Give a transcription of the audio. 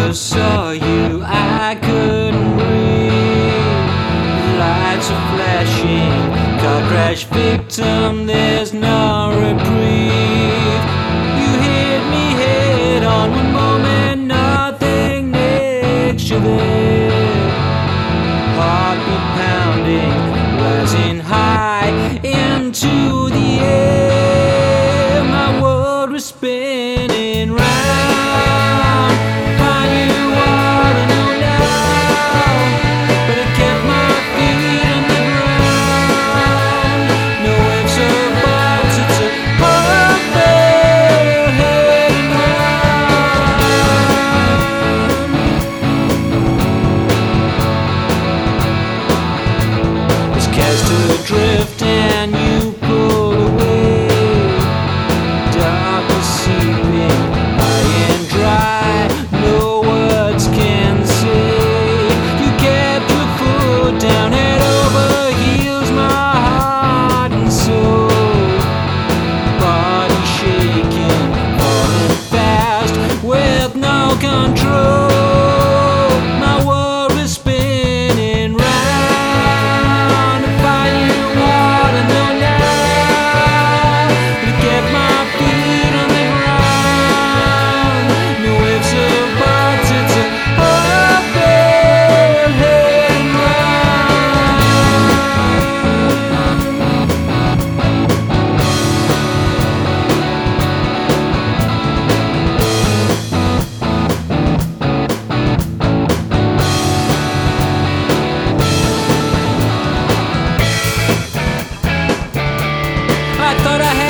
first saw you, I couldn't breathe. Lights are flashing, car crash victim, there's no reprieve. You hit me head on one moment, nothing next you there. Heartbeat pounding, rising high into the air. My world was spinning round. Find you ought to know now, but I kept my feet on the ground. No ifs or buts, it's a perfect heading round. Was cast adrift and you pulled away. Darkness seeping, high and dry, no words can say. You kept your foot down, head over heels, my heart and soul. Body shaking, falling fast with no control. My world was spinning round. If I knew what I know now, to get my feet on the ground. No ifs or buts, it's a perfect heading I thought I had